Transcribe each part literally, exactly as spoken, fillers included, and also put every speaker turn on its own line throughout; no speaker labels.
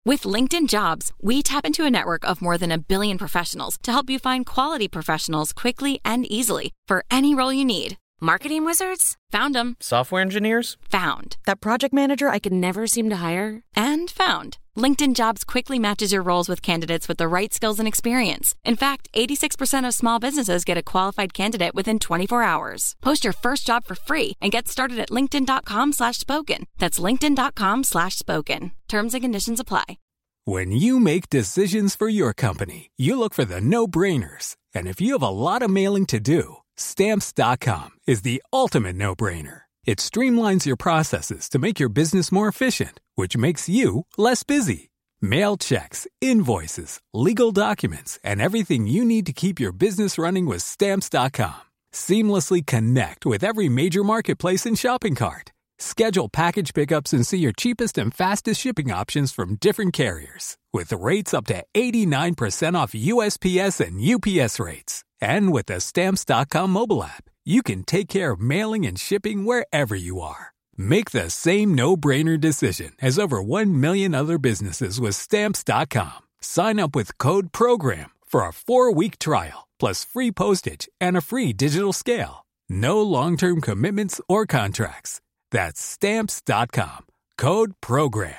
With LinkedIn Jobs, we tap into a network of more than a billion professionals to help you find quality professionals quickly and easily for any role you need. Marketing wizards? Found them.
Software engineers?
Found. That project manager I could never seem to hire? And found. LinkedIn Jobs quickly matches your roles with candidates with the right skills and experience. In fact, eighty-six percent of small businesses get a qualified candidate within twenty-four hours. Post your first job for free and get started at linkedin.com slash spoken. That's linkedin.com slash spoken. Terms and conditions apply.
When you make decisions for your company, you look for the no-brainers. And if you have a lot of mailing to do, Stamps dot com is the ultimate no-brainer. It streamlines your processes to make your business more efficient, which makes you less busy. Mail checks, invoices, legal documents, and everything you need to keep your business running with Stamps dot com. Seamlessly connect with every major marketplace and shopping cart. Schedule package pickups and see your cheapest and fastest shipping options from different carriers. With rates up to eighty-nine percent off U S P S and U P S rates. And with the Stamps dot com mobile app, you can take care of mailing and shipping wherever you are. Make the same no-brainer decision as over one million other businesses with Stamps dot com. Sign up with code PROGRAM for a four-week trial, plus free postage and a free digital scale. No long-term commitments or contracts. That's Stamps dot com. Code PROGRAM.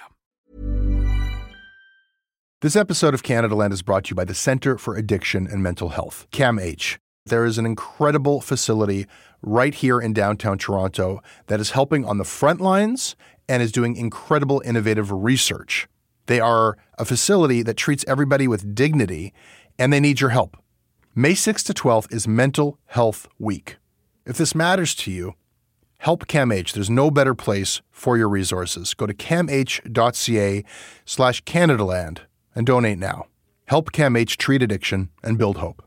This episode of Canada Land is brought to you by the Centre for Addiction and Mental Health, CAMH. There is an incredible facility right here in downtown Toronto that is helping on the front lines and is doing incredible innovative research. They are a facility that treats everybody with dignity, and they need your help. May sixth to twelfth is Mental Health Week. If this matters to you, help CAMH. There's no better place for your resources. Go to camh.ca slash CanadaLand and donate now. Help CAMH treat addiction and build hope.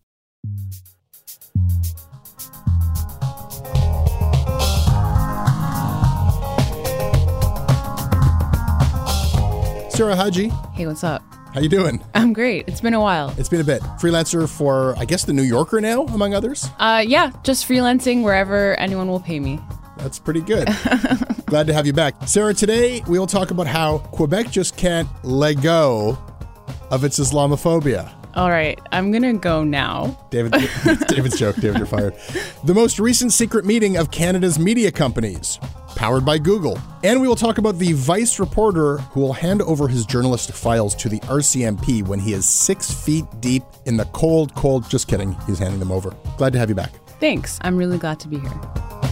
Sarah Haji.
Hey, what's up?
How you doing?
I'm great. It's been a while.
It's been a bit. Freelancer for, I guess, The New Yorker now, among others?
Uh, yeah, just freelancing wherever anyone will pay me.
That's pretty good. Glad to have you back. Sarah, today we will talk about how Quebec just can't let go of its Islamophobia.
All right, I'm going to go now.
David, David's joke. David, you're fired. The most recent secret meeting of Canada's media companies, powered by Google. And we will talk about the Vice reporter who will hand over his journalistic files to the R C M P when he is six feet deep in the cold, cold... Just kidding. He's handing them over. Glad to have you back.
Thanks. I'm really glad to be here.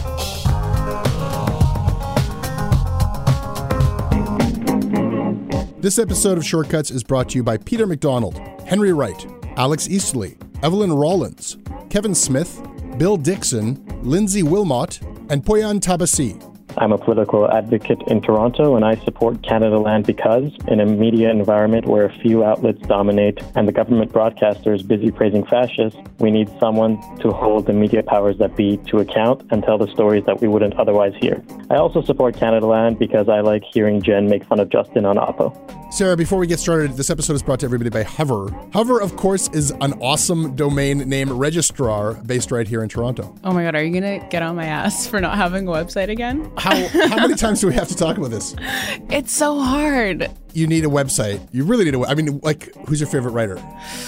This episode of Shortcuts is brought to you by Peter McDonald, Henry Wright, Alex Easterly, Evelyn Rollins, Kevin Smith, Bill Dixon, Lindsay Wilmot, and Poyan Tabasi.
I'm a political advocate in Toronto, and I support Canada Land because, in a media environment where a few outlets dominate and the government broadcaster is busy praising fascists, we need someone to hold the media powers that be to account and tell the stories that we wouldn't otherwise hear. I also support Canada Land because I like hearing Jen make fun of Justin on Oppo.
Sarah, before we get started, this episode is brought to everybody by Hover. Hover, of course, is an awesome domain name registrar based right here in Toronto.
Oh my God, are you going to get on my ass for not having a website again?
How how many times do we have to talk about this?
It's so hard.
You need a website. You really need a website. I mean, like, who's your favorite writer?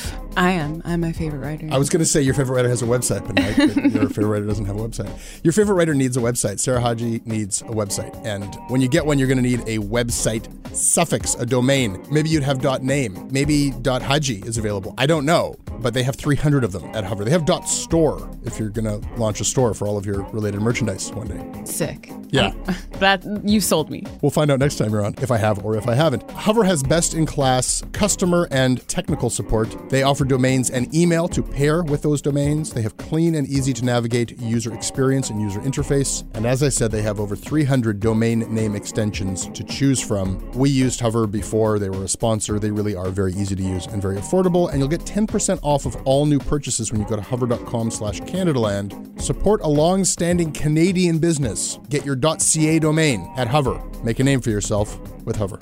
I am. I'm my favorite writer.
I was going to say your favorite writer has a website, but no, your favorite writer doesn't have a website. Your favorite writer needs a website. Sarah Haji needs a website. And when you get one, you're going to need a website suffix, a domain. Maybe you'd have .name. Maybe .haji is available. I don't know, but they have three hundred of them at Hover. They have .store if you're going to launch a store for all of your related merchandise one day.
Sick.
Yeah.
That, you sold me.
We'll find out next time you're on, if I have or if I haven't. Hover has best-in-class customer and technical support. They offer domains and email to pair with those domains. They have clean and easy to navigate user experience and user interface. And as I said, they have over three hundred domain name extensions to choose from. We used Hover before. They were a sponsor. They really are very easy to use and very affordable. And you'll get ten percent off of all new purchases when you go to hover.com slash CanadaLand. Support a long-standing Canadian business. Get your .ca domain at Hover. Make a name for yourself with Hover.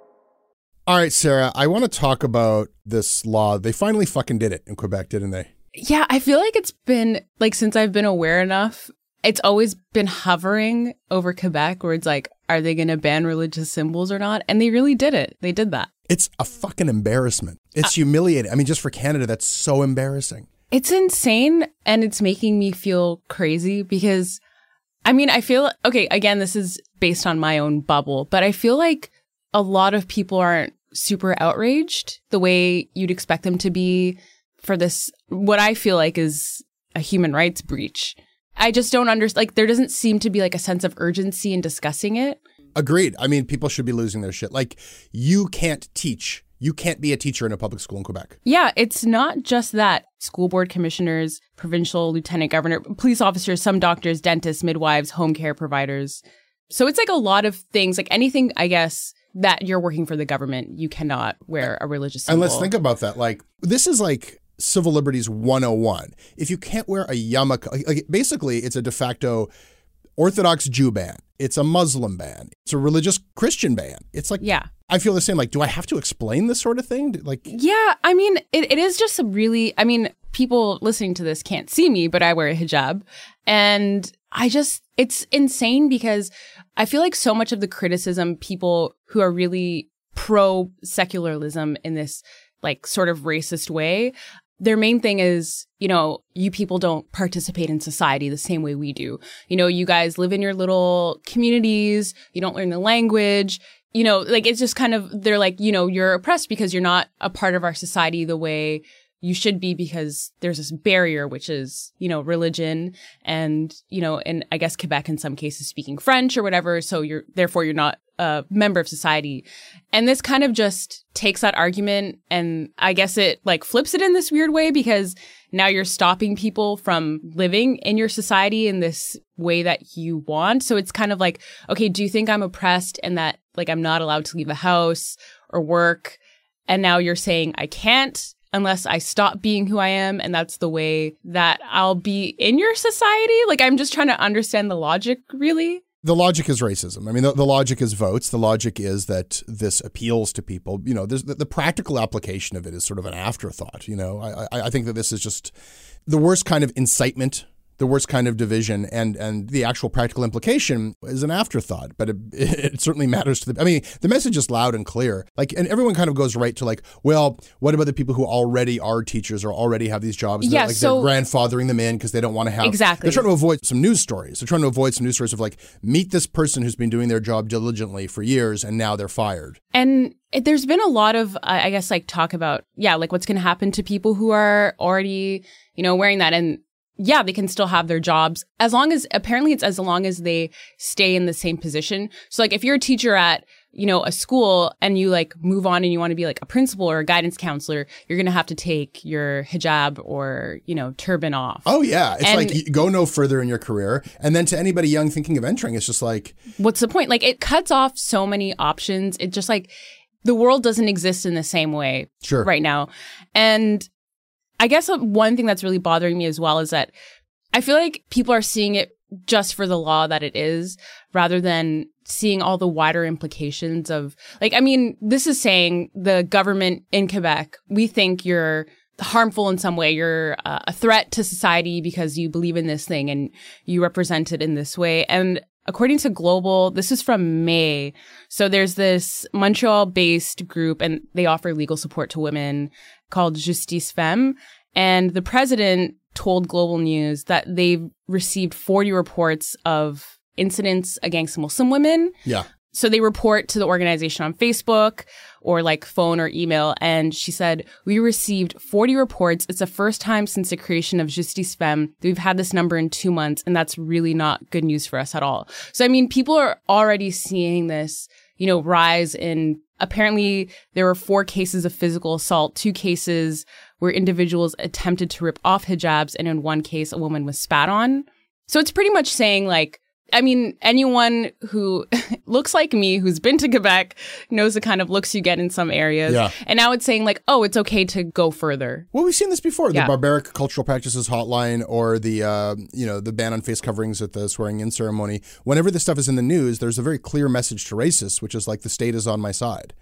All right, Sarah, I want to talk about this law. They finally fucking did it in Quebec, didn't they?
Yeah, I feel like it's been, like, since I've been aware enough, it's always been hovering over Quebec where it's like, are they going to ban religious symbols or not? And they really did it. They did that.
It's a fucking embarrassment. It's uh, humiliating. I mean, just for Canada, that's so embarrassing.
It's insane, and it's making me feel crazy because, I mean, I feel, okay, again, this is based on my own bubble, but I feel like a lot of people aren't super outraged the way you'd expect them to be for this, what I feel like is a human rights breach. I just don't understand, like, there doesn't seem to be like a sense of urgency in discussing it.
Agreed. I mean, people should be losing their shit. Like, you can't teach. You can't be a teacher in a public school in Quebec.
Yeah, it's not just that. School board commissioners, provincial lieutenant governor, police officers, some doctors, dentists, midwives, home care providers. So it's like a lot of things, like anything, I guess, that you're working for the government, you cannot wear a religious symbol.
And let's think about that. Like, this is like civil liberties one oh one. If you can't wear a yarmulke, like, basically it's a de facto Orthodox Jew ban. It's a Muslim ban. It's a religious Christian ban. It's like,
yeah.
I feel the same. Like, do I have to explain this sort of thing? Like,
yeah, I mean, it, it is just a really, I mean, people listening to this can't see me, but I wear a hijab. And I just, it's insane because I feel like so much of the criticism, people who are really pro-secularism in this like sort of racist way, their main thing is, you know, you people don't participate in society the same way we do. You know, you guys live in your little communities, you don't learn the language, you know, like it's just kind of, they're like, you know, you're oppressed because you're not a part of our society the way you should be because there's this barrier, which is, you know, religion and, you know, and I guess Quebec in some cases speaking French or whatever. So you're, therefore you're not a member of society. And this kind of just takes that argument and I guess it like flips it in this weird way because now you're stopping people from living in your society in this way that you want. So it's kind of like, okay, do you think I'm oppressed and that like I'm not allowed to leave the house or work? And now you're saying I can't unless I stop being who I am. And that's the way that I'll be in your society. Like, I'm just trying to understand the logic, really.
The logic is racism. I mean, the, the logic is votes. The logic is that this appeals to people. You know, there's the, the practical application of it is sort of an afterthought. You know, I, I, I think that this is just the worst kind of incitement, the worst kind of division, and and the actual practical implication is an afterthought. But it, it certainly matters to the. I mean, the message is loud and clear. Like, and everyone kind of goes right to like, well, what about the people who already are teachers or already have these jobs?
Yeah,
that, like
so,
they're grandfathering them in because they don't want to have.
Exactly.
They're trying to avoid some news stories. They're trying to avoid some news stories of like, meet this person who's been doing their job diligently for years and now they're fired.
And it, there's been a lot of, uh, I guess, like talk about, yeah, like what's going to happen to people who are already, you know, wearing that. And yeah, they can still have their jobs as long as, apparently it's as long as they stay in the same position. So like if you're a teacher at, you know, a school and you like move on and you want to be like a principal or a guidance counselor, you're going to have to take your hijab or, you know, turban off.
Oh yeah. It's
and
like you go no further in your career. And then to anybody young thinking of entering, it's just like,
what's the point? Like it cuts off so many options. It just like the world doesn't exist in the same way
sure.
right now. And I guess one thing that's really bothering me as well is that I feel like people are seeing it just for the law that it is, rather than seeing all the wider implications of, like, I mean, this is saying the government in Quebec, we think you're harmful in some way. You're uh, a threat to society because you believe in this thing and you represent it in this way. And according to Global, this is from May. So there's this Montreal-based group and they offer legal support to women called Justice Femme. And the president told Global News that they've received forty reports of incidents against Muslim women.
Yeah.
So they report to the organization on Facebook or like phone or email. And she said, we received forty reports. It's the first time since the creation of Justice Femme that we've had this number in two months. And that's really not good news for us at all. So, I mean, people are already seeing this, you know, rise in, apparently there were four cases of physical assault, two cases where individuals attempted to rip off hijabs. And in one case, a woman was spat on. So it's pretty much saying like, I mean, anyone who looks like me, who's been to Quebec, knows the kind of looks you get in some areas.
Yeah.
And now it's saying like, oh, it's okay to go further.
Well, we've seen this before.
Yeah.
The Barbaric Cultural Practices Hotline or the, uh, you know, the ban on face coverings at the swearing-in ceremony. Whenever this stuff is in the news, there's a very clear message to racists, which is like the state is on my side.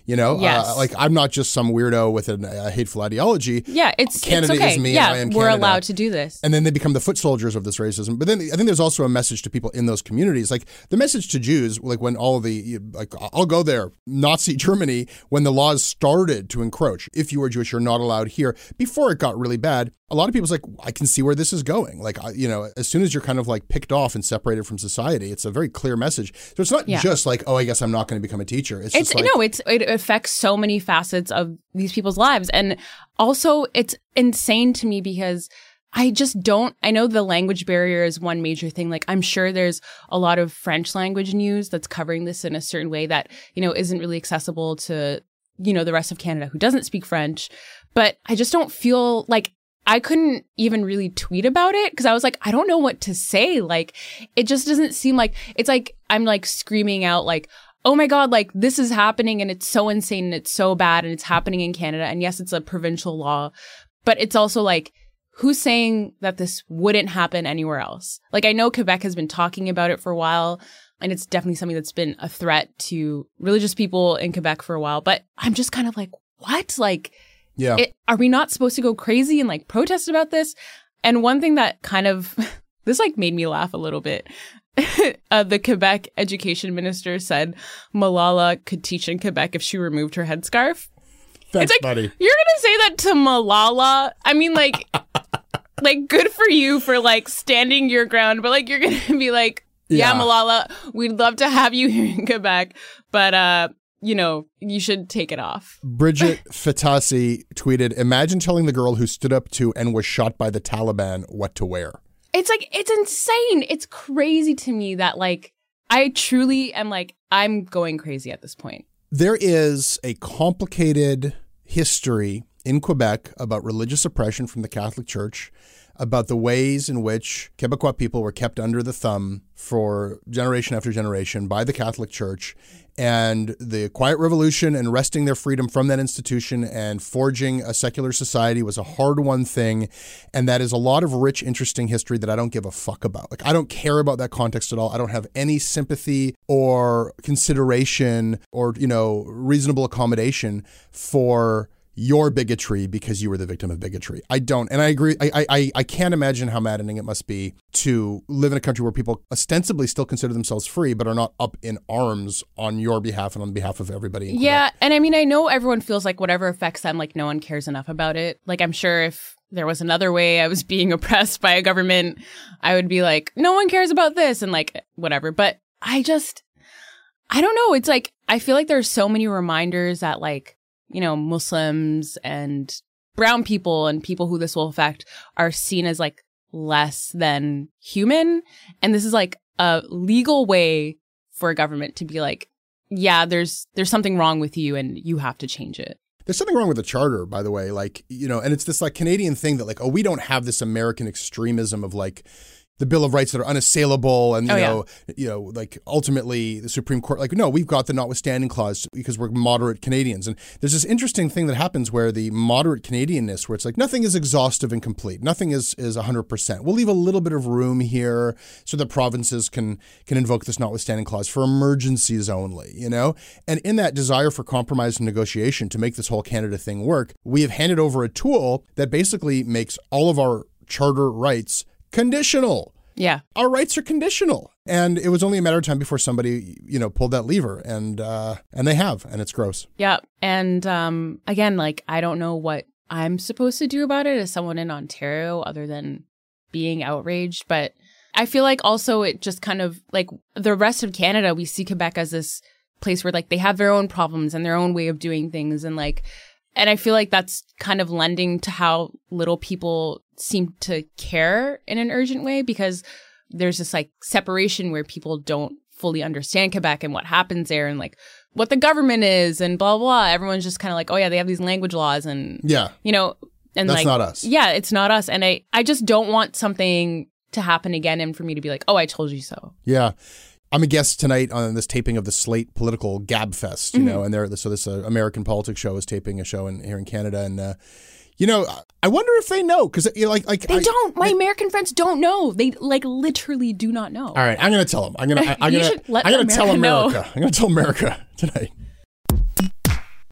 You know,
Yes.
uh, like I'm not just some weirdo with an, a hateful ideology.
Yeah, it's
Canada
it's okay.
is me.
Yeah,
and I am
we're
Canada.
allowed to do this.
And then they become the foot soldiers of this racism. But then I think there's also a message to people in those communities. Like the message to Jews, like when all of the, like I'll go there, Nazi Germany, when the laws started to encroach. If you are Jewish, you're not allowed here. Before it got really bad, a lot of people's like, I can see where this is going. Like, you know, as soon as you're kind of like picked off and separated from society, it's a very clear message. So it's not
Yeah.
just like, oh, I guess I'm not going to become a teacher. It's,
It's
just like,
no, it's it affects so many facets of these people's lives, and also it's insane to me because I just don't. I know the language barrier is one major thing. Like I'm sure there's a lot of French language news that's covering this in a certain way that you know isn't really accessible to you know the rest of Canada who doesn't speak French. But I just don't feel like I couldn't even really tweet about it because I was like, I don't know what to say. Like it just doesn't seem like it's like I'm like screaming out like, oh my God, like this is happening and it's so insane and it's so bad and it's happening in Canada. And yes, it's a provincial law, but it's also like, who's saying that this wouldn't happen anywhere else? Like I know Quebec has been talking about it for a while and it's definitely something that's been a threat to religious people in Quebec for a while, but I'm just kind of like, what? Like,
yeah.
it, are we not supposed to go crazy and like protest about this? And one thing that kind of, this like made me laugh a little bit. uh, the Quebec education minister said Malala could teach in Quebec if she removed her headscarf.
Thanks,
it's like,
buddy.
you're going to say that to Malala? I mean, like, like good for you for like standing your ground, but like you're going to be like, yeah,
Yeah.
Malala, we'd love to have you here in Quebec, but uh, you know, you should take it off.
Bridget Fatasi tweeted, imagine telling the girl who stood up to and was shot by the Taliban what to wear.
It's like, it's insane. It's crazy to me that like, I truly am like, I'm going crazy at this point.
There is a complicated history in Quebec about religious oppression from the Catholic Church, about the ways in which Quebecois people were kept under the thumb for generation after generation by the Catholic Church, and the Quiet Revolution and wresting their freedom from that institution and forging a secular society was a hard-won thing, and that is a lot of rich, interesting history that I don't give a fuck about. Like, I don't care about that context at all. I don't have any sympathy or consideration or, you know, reasonable accommodation for your bigotry because you were the victim of bigotry. I don't. And I agree. I, I I can't imagine how maddening it must be to live in a country where people ostensibly still consider themselves free, but are not up in arms on your behalf and on behalf of everybody in
Yeah.
Quebec.
And I mean, I know everyone feels like whatever affects them, like no one cares enough about it. Like I'm sure if there was another way I was being oppressed by a government, I would be like, no one cares about this and like whatever. But I just, I don't know. It's like, I feel like there's so many reminders that like, you know, Muslims and brown people and people who this will affect are seen as like less than human. And this is like a legal way for a government to be like, yeah, there's there's something wrong with you and you have to change it.
There's something wrong with the charter, by the way. Like, you know, and it's this like Canadian thing that like, oh, we don't have this American extremism of like the Bill of Rights that are unassailable and, you
Oh, yeah.
know, you know, like ultimately the Supreme Court, like, no, we've got the notwithstanding clause because we're moderate Canadians. And there's this interesting thing that happens where the moderate Canadianness, where it's like nothing is exhaustive and complete. Nothing is is one hundred percent. We'll leave a little bit of room here so that provinces can can invoke this notwithstanding clause for emergencies only, you know? And in that desire for compromise and negotiation to make this whole Canada thing work, we have handed over a tool that basically makes all of our charter rights conditional.
Yeah.
Our rights are conditional. And it was only a matter of time before somebody, you know, pulled that lever, and uh, and they have, and it's gross.
Yeah. And um, again, like, I don't know what I'm supposed to do about it as someone in Ontario other than being outraged. But I feel like also it just kind of like the rest of Canada, we see Quebec as this place where like they have their own problems and their own way of doing things. And like, and I feel like that's kind of lending to how little people seem to care in an urgent way, because there's this like separation where people don't fully understand Quebec and what happens there and like what the government is and blah, blah. Everyone's just kind of like, oh yeah, they have these language laws and,
Yeah.
you know, and
That's
like,
not us.
Yeah, it's not us. And I, I just don't want something to happen again and for me to be like, oh, I told you so.
Yeah. I'm a guest tonight on this taping of the Slate Political Gab Fest, you
Mm-hmm.
know, and there, so this uh, American Politics show is taping a show in, here in Canada. And, uh, you know, I wonder if they know, because, you know, like, like
They
I,
don't. My
they-
American friends don't know. They like literally do not know.
All right, I'm going to tell them. I'm going to. I'm
You
going
should
to.
let
I'm going to tell
America know.
America. I'm going to tell America tonight.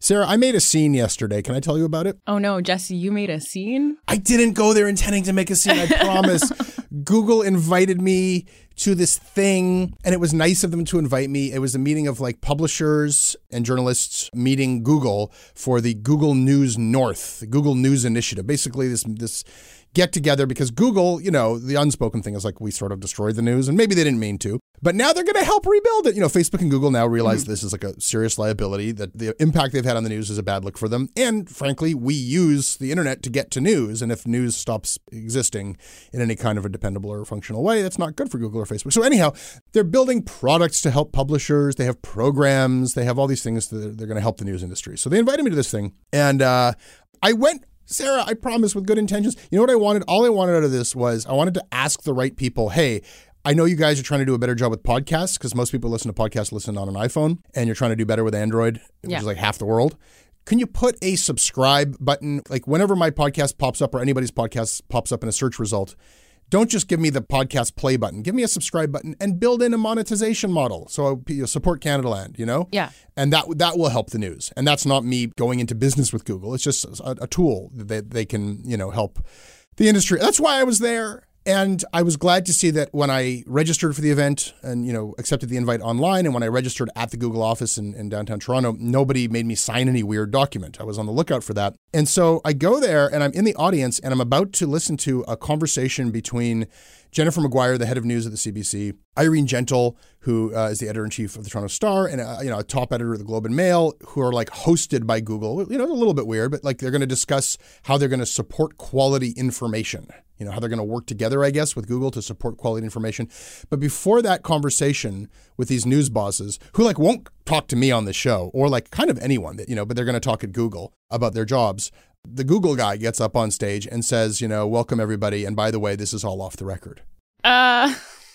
Sarah, I made a scene yesterday. Can I tell you about it?
Oh no, Jesse, you made a scene?
I didn't go there intending to make a scene, I promise. Google invited me to this thing, and it was nice of them to invite me. It was a meeting of like publishers and journalists meeting Google for the Google News North, the Google News Initiative. Basically, this this get together because Google, you know, the unspoken thing is like we sort of destroyed the news, and maybe they didn't mean to, but now they're going to help rebuild it. You know, Facebook and Google now realize mm-hmm. this is like a serious liability, that the impact they've had on the news is a bad look for them. And frankly, we use the internet to get to news. And if news stops existing in any kind of a dependable or functional way, that's not good for Google or Facebook. So anyhow, they're building products to help publishers. They have programs. They have all these things that they're going to help the news industry. So they invited me to this thing. And uh, I went, Sarah, I promise, with good intentions. You know what I wanted? All I wanted out of this was I wanted to ask the right people, hey, I know you guys are trying to do a better job with podcasts because most people listen to podcasts listen on an iPhone, and you're trying to do better with Android, which yeah. is like half the world. Can you put a subscribe button? Like whenever my podcast pops up or anybody's podcast pops up in a search result, don't just give me the podcast play button. Give me a subscribe button and build in a monetization model. So you know, support Canadaland, you know?
Yeah.
And that that will help the news. And that's not me going into business with Google. It's just a, a tool that they, they can, you know, help the industry. That's why I was there. And I was glad to see that when I registered for the event and, you know, accepted the invite online, and when I registered at the Google office in, in downtown Toronto, nobody made me sign any weird document. I was on the lookout for that. And so I go there and I'm in the audience and I'm about to listen to a conversation between Jennifer Maguire, the head of news at the C B C, Irene Gentle, who uh, is the editor-in-chief of the Toronto Star, and uh, you know, a top editor of the Globe and Mail, who are like hosted by Google. You know, a little bit weird, but like they're going to discuss how they're going to support quality information. You know, how they're going to work together, I guess, with Google to support quality information. But before that conversation with these news bosses, who like won't talk to me on the show, or like kind of anyone that, you know, but they're going to talk at Google about their jobs, the Google guy gets up on stage and says, you know, welcome everybody. And by the way, this is all off the record.
Uh,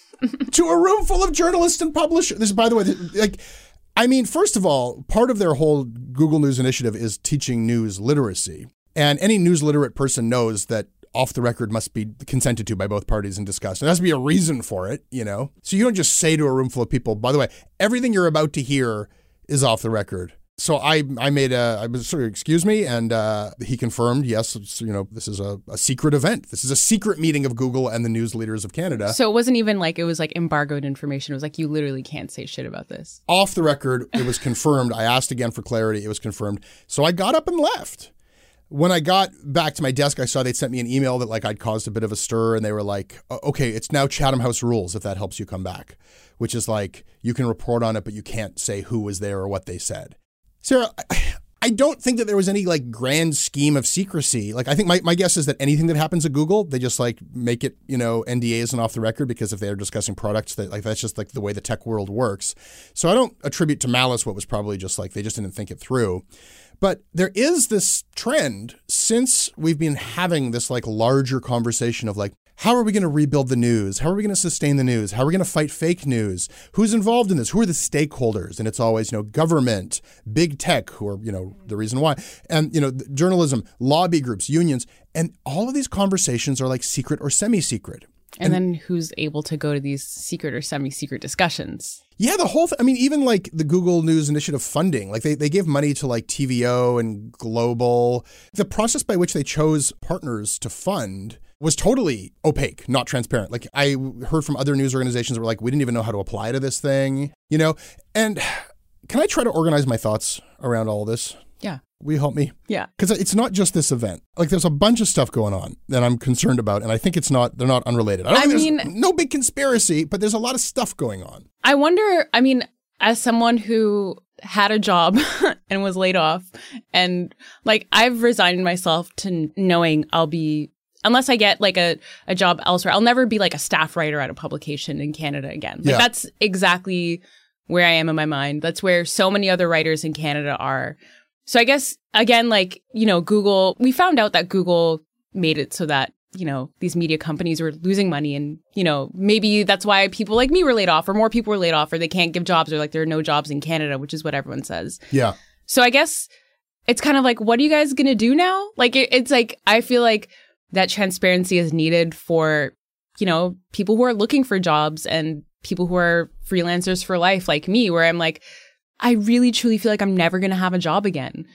to a room full of journalists and publishers. This, by the way, like, I mean, first of all, part of their whole Google News initiative is teaching news literacy. And any news literate person knows that off the record must be consented to by both parties and discussed. There has to be a reason for it, you know? So you don't just say to a room full of people, by the way, everything you're about to hear is off the record. So I I made a, I was sort of, excuse me, and uh, he confirmed, yes, it's, you know, this is a, a secret event. This is a secret meeting of Google and the news leaders of Canada.
So it wasn't even like, it was like embargoed information. It was like, you literally can't say shit about this.
Off the record, it was confirmed. I asked again for clarity. It was confirmed. So I got up and left. When I got back to my desk, I saw they'd sent me an email that like I'd caused a bit of a stir, and they were like, okay, it's now Chatham House rules if that helps you come back, which is like, you can report on it, but you can't say who was there or what they said. Sarah, I don't think that there was any like grand scheme of secrecy. Like, I think my, my guess is that anything that happens at Google, they just like make it, you know, N D As and off the record, because if they're discussing products, that like that's just like the way the tech world works. So I don't attribute to malice what was probably just like they just didn't think it through. But there is this trend since we've been having this like larger conversation of like, how are we going to rebuild the news? How are we going to sustain the news? How are we going to fight fake news? Who's involved in this? Who are the stakeholders? And it's always, you know, government, big tech, who are, you know, the reason why. And, you know, journalism, lobby groups, unions. And all of these conversations are like secret or semi-secret.
And, and then who's able to go to these secret or semi-secret discussions?
Yeah, the whole, th- I mean, even like the Google News Initiative funding, like they, they give money to like T V O and Global. The process by which they chose partners to fund was totally opaque, not transparent. Like I heard from other news organizations that were like, we didn't even know how to apply to this thing, you know? And can I try to organize my thoughts around all this?
Yeah.
Will you help me?
Yeah.
Because it's not just this event. Like there's a bunch of stuff going on that I'm concerned about. And I think it's not, they're not unrelated. I, don't
I
think
mean,
there's no big conspiracy, but there's a lot of stuff going on.
I wonder, I mean, as someone who had a job and was laid off, and like I've resigned myself to knowing I'll be, unless I get like a, a job elsewhere, I'll never be like a staff writer at a publication in Canada again. Like yeah. That's exactly where I am in my mind. That's where so many other writers in Canada are. So I guess, again, like, you know, Google, we found out that Google made it so that, you know, these media companies were losing money, and, you know, maybe that's why people like me were laid off, or more people were laid off, or they can't give jobs, or like there are no jobs in Canada, which is what everyone says.
Yeah.
So I guess it's kind of like, what are you guys going to do now? Like, it, it's like, I feel like that transparency is needed for, you know, people who are looking for jobs and people who are freelancers for life like me, where I'm like, I really truly feel like I'm never going to have a job again.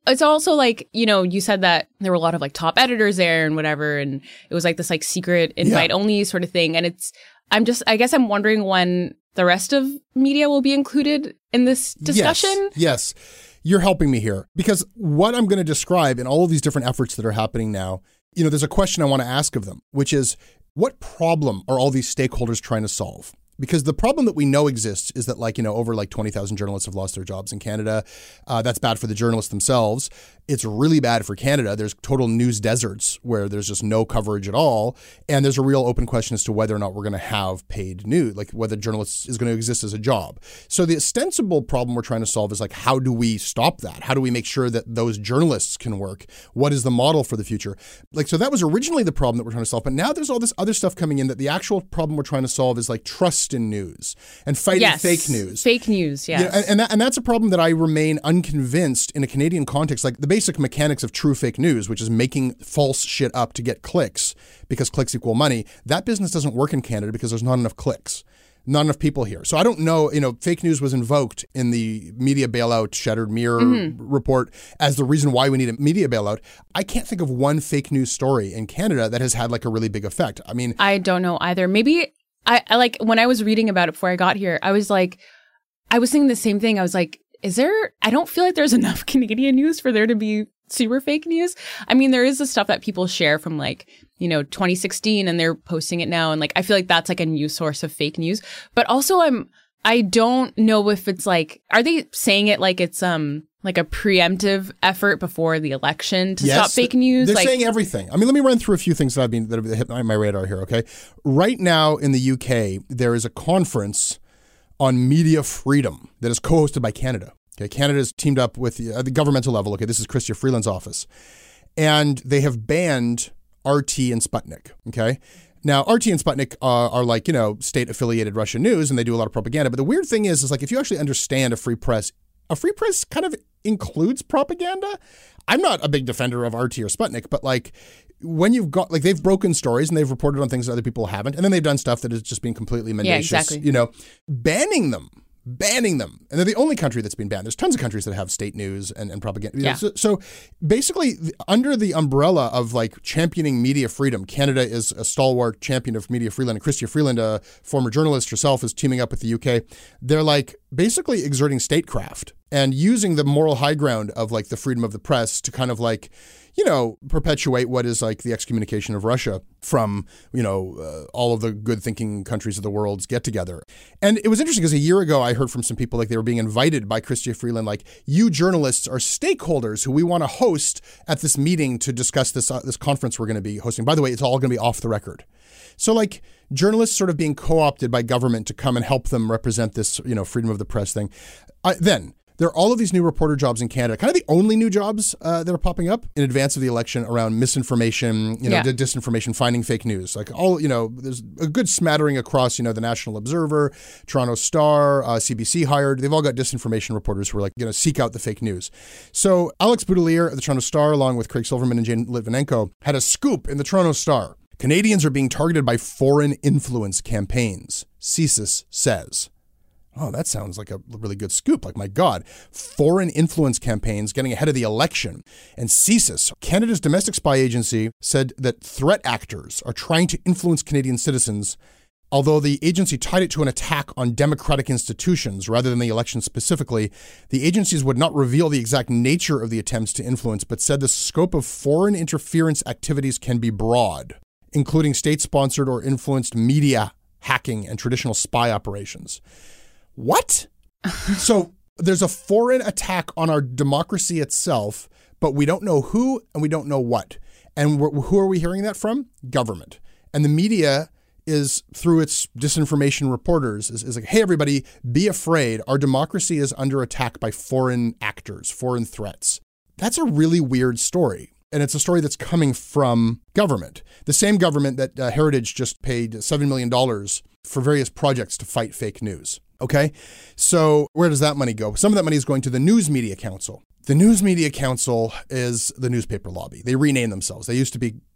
It's also like, you know, you said that there were a lot of like top editors there and whatever, and it was like this like secret invite yeah. only sort of thing. And it's, I'm just, I guess I'm wondering when the rest of media will be included in this discussion.
Yes, yes. You're helping me here, because what I'm going to describe in all of these different efforts that are happening now, you know, there's a question I want to ask of them, which is, what problem are all these stakeholders trying to solve? Because the problem that we know exists is that, like, you know, over like twenty thousand journalists have lost their jobs in Canada. Uh, that's bad for the journalists themselves. It's really bad for Canada. There's total news deserts where there's just no coverage at all. And there's a real open question as to whether or not we're going to have paid news, like whether journalists is going to exist as a job. So the ostensible problem we're trying to solve is like, how do we stop that? How do we make sure that those journalists can work? What is the model for the future? Like, so that was originally the problem that we're trying to solve. But now there's all this other stuff coming in that the actual problem we're trying to solve is like trust in news and fighting
yes.
fake news.
Fake news, yes.
You know, and, and, that, and that's a problem that I remain unconvinced in a Canadian context. Like the basic mechanics of true fake news, which is making false shit up to get clicks because clicks equal money, that business doesn't work in Canada because there's not enough clicks. Not enough people here. So I don't know, you know, fake news was invoked in the media bailout Shattered Mirror mm-hmm. report as the reason why we need a media bailout. I can't think of one fake news story in Canada that has had like a really big effect. I mean,
I don't know either. Maybe I, I like when I was reading about it before I got here, I was like, I was thinking the same thing. I was like, is there, I don't feel like there's enough Canadian news for there to be super fake news. I mean, there is the stuff that people share from like, you know, twenty sixteen and they're posting it now. And like, I feel like that's like a new source of fake news. But also I'm, I don't know if it's like, are they saying it like it's um like a preemptive effort before the election to
yes,
stop fake news?
They're
like,
saying everything. I mean, let me run through a few things that I've been, that have hit my radar here, okay? Right now in the U K, there is a conference on media freedom that is co-hosted by Canada. Okay, Canada's teamed up with the, at the governmental level. Okay, this is Chrystia Freeland's office. And they have banned R T and Sputnik, okay? Now, R T and Sputnik uh, are like, you know, state-affiliated Russian news, and they do a lot of propaganda. But the weird thing is, is like, if you actually understand a free press, a free press kind of includes propaganda. I'm not a big defender of R T or Sputnik, but like, when you've got, like, they've broken stories and they've reported on things that other people haven't, and then they've done stuff that has just been completely mendacious,
yeah, exactly.
you know, banning them. Banning them. And they're the only country that's been banned. There's tons of countries that have state news and, and propaganda.
Yeah.
So, so basically, under the umbrella of like championing media freedom, Canada is a stalwart champion of media freedom. And Chrystia Freeland, a former journalist herself, is teaming up with the U K. They're like basically exerting statecraft and using the moral high ground of like the freedom of the press to kind of like, you know, perpetuate what is like the excommunication of Russia from, you know, uh, all of the good thinking countries of the world's get together. And it was interesting because a year ago, I heard from some people like they were being invited by Chrystia Freeland, like, you journalists are stakeholders who we want to host at this meeting to discuss this, uh, this conference we're going to be hosting. By the way, it's all going to be off the record. So like journalists sort of being co-opted by government to come and help them represent this, you know, freedom of the press thing. Uh, then there are all of these new reporter jobs in Canada, kind of the only new jobs uh, that are popping up in advance of the election around misinformation, you know,
yeah.
disinformation, finding fake news. Like all, you know, there's a good smattering across, you know, the National Observer, Toronto Star, uh, C B C hired. They've all got disinformation reporters who are like, you know, seek out the fake news. So Alex Boudelier at the Toronto Star, along with Craig Silverman and Jane Litvinenko, had a scoop in the Toronto Star. Canadians are being targeted by foreign influence campaigns, C S I S says. Oh, that sounds like a really good scoop. Like, my God, foreign influence campaigns getting ahead of the election. And C S I S, Canada's domestic spy agency, said that threat actors are trying to influence Canadian citizens, although the agency tied it to an attack on democratic institutions rather than the election specifically. The agencies would not reveal the exact nature of the attempts to influence, but said the scope of foreign interference activities can be broad, including state-sponsored or influenced media, hacking, and traditional spy operations. What? So there's a foreign attack on our democracy itself, but we don't know who and we don't know what. And we're, who are we hearing that from? Government. And the media is, through its disinformation reporters, is, is like, hey, everybody, be afraid. Our democracy is under attack by foreign actors, foreign threats. That's a really weird story. And it's a story that's coming from government. The same government that uh, Heritage just paid seven million dollars for various projects to fight fake news. Okay, so where does that money go? Some of that money is going to the News Media Council. The News Media Council is the newspaper lobby. They renamed themselves. They used to be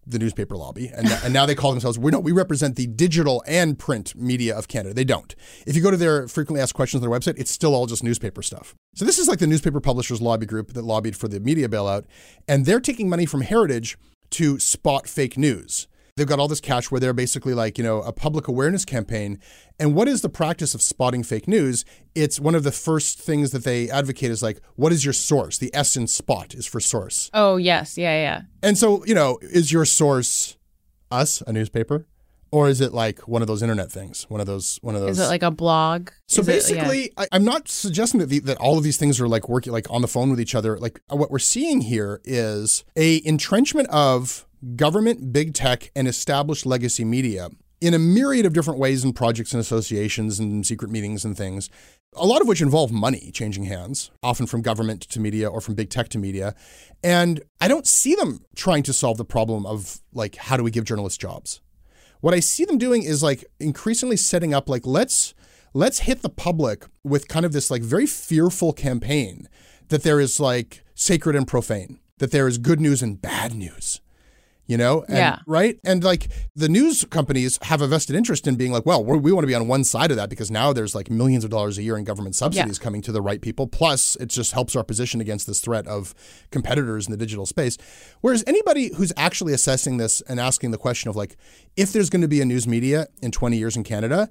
the newspaper lobby. And, and now they call themselves, we no, we represent the digital and print media of Canada. They don't. If you go to their frequently asked questions on their website, it's still all just newspaper stuff. So this is like the newspaper publishers lobby group that lobbied for the media bailout. And they're taking money from Heritage to spot fake news. They've got all this cash where they're basically like, you know, a public awareness campaign. And what is the practice of spotting fake news? It's one of the first things that they advocate is like, what is your source? The S in spot is for source.
Oh, yes. Yeah, yeah.
And so, you know, is your source us, a newspaper? Or is it like one of those internet things? One of those, one of those.
Is it like a blog?
So
is
basically,
it, yeah.
I, I'm not suggesting that the, that all of these things are like working like on the phone with each other. Like what we're seeing here is a entrenchment of government, big tech, and established legacy media in a myriad of different ways and projects and associations and secret meetings and things, a lot of which involve money changing hands, often from government to media or from big tech to media. And I don't see them trying to solve the problem of like, how do we give journalists jobs? What I see them doing is like increasingly setting up like, let's let's hit the public with kind of this like very fearful campaign that there is like sacred and profane, that there is good news and bad news. You know, and,
yeah.
right? And like the news companies have a vested interest in being like, well, we're, we want to be on one side of that because now there's like millions of dollars a year in government subsidies yeah. coming to the right people. Plus, it just helps our position against this threat of competitors in the digital space. Whereas anybody who's actually assessing this and asking the question of like, if there's going to be a news media in twenty years in Canada,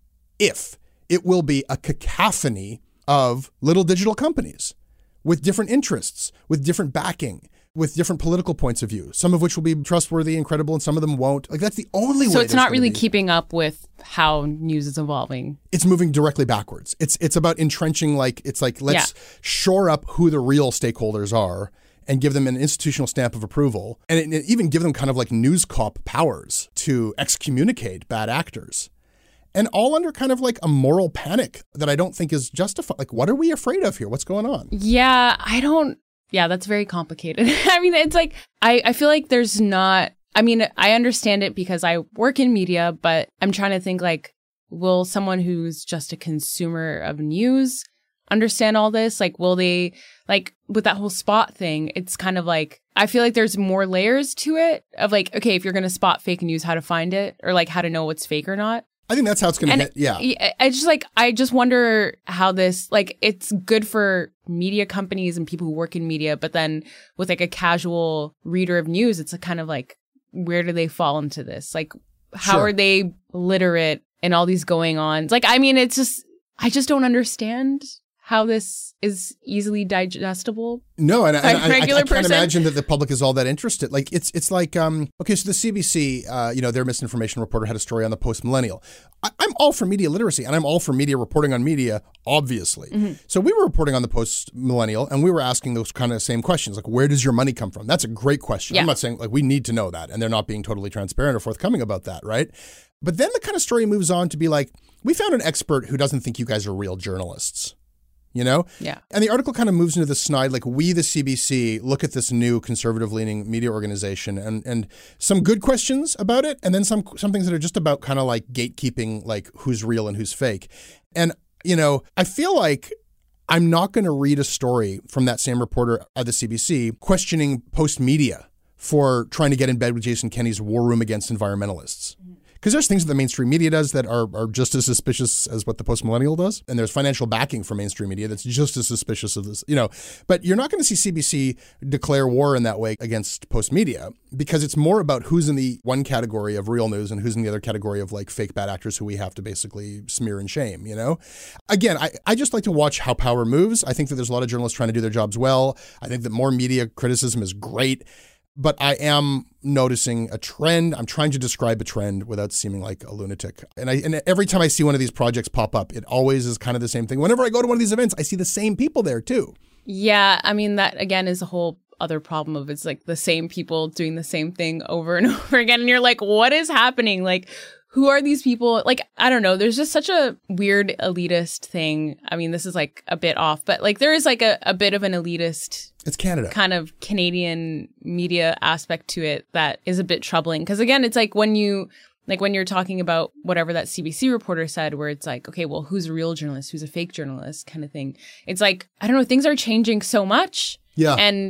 if it will be a cacophony of little digital companies with different interests, with different backing, with different political points of view, some of which will be trustworthy and credible and some of them won't. Like that's the only way.
So it's not really keeping up with how news is evolving. It's
moving directly backwards. It's it's about entrenching, like it's like let's yeah. shore up who the real stakeholders are and give them an institutional stamp of approval and, it, and even give them kind of like news cop powers to excommunicate bad actors. And all under kind of like a moral panic that I don't think is justified. Like, what are we afraid of here? What's going on?
Yeah, I don't. Yeah, that's very complicated. I mean, it's like, I, I feel like there's not, I mean, I understand it because I work in media, but I'm trying to think like, will someone who's just a consumer of news understand all this? Like, will they, like with that whole spot thing, it's kind of like, I feel like there's more layers to it of like, okay, if you're going to spot fake news, how to find it or like how to know what's fake or not.
I think that's how it's going to hit. Yeah.
I just like, I just wonder how this, like, it's good for media companies and people who work in media, but then with like a casual reader of news, it's a kind of like, where do they fall into this? Like, how
Sure.
are they literate in all these going ons? Like, I mean, it's just, I just don't understand how this is easily digestible.
No, and, and I, I, I can't
person.
imagine that the public is all that interested. Like it's it's like um okay, so the C B C, uh, you know, their misinformation reporter had a story on the Post Millennial. I, I'm all for media literacy, and I'm all for media reporting on media, obviously. Mm-hmm. So we were reporting on the Post Millennial, and we were asking those kind of same questions, like where does your money come from? That's a great question.
Yeah.
I'm not saying like we need to know that, and they're not being totally transparent or forthcoming about that, right? But then the kind of story moves on to be like, we found an expert who doesn't think you guys are real journalists. You know?
Yeah.
And the article kind of moves into the snide, like we, the C B C, look at this new conservative-leaning media organization and and some good questions about it, and then some some things that are just about kind of like gatekeeping, like who's real and who's fake. And, you know, I feel like I'm not going to read a story from that same reporter at the C B C questioning Post Media for trying to get in bed with Jason Kenney's war room against environmentalists. Because there's things that the mainstream media does that are, are just as suspicious as what the Post Millennial does. And there's financial backing for mainstream media that's just as suspicious of this, you know. But you're not going to see C B C declare war in that way against Post Media because it's more about who's in the one category of real news and who's in the other category of like fake bad actors who we have to basically smear and shame, you know. Again, I, I just like to watch how power moves. I think that there's a lot of journalists trying to do their jobs well. I think that more media criticism is great. But I am noticing a trend. I'm trying to describe a trend without seeming like a lunatic. And I and every time I see one of these projects pop up, it always is kind of the same thing. Whenever I go to one of these events, I see the same people there too.
Yeah, I mean, that again is a whole other problem of it's like the same people doing the same thing over and over again. And you're like, what is happening? Like, who are these people? Like, I don't know. There's just such a weird elitist thing. I mean, this is like a bit off, but like there is like a, a bit of an elitist.
It's Canada.
Kind of Canadian media aspect to it that is a bit troubling. Because again, it's like when you, like when you're talking about whatever that C B C reporter said, where it's like, okay, well, who's a real journalist? Who's a fake journalist kind of thing. It's like, I don't know, things are changing so much.
Yeah.
And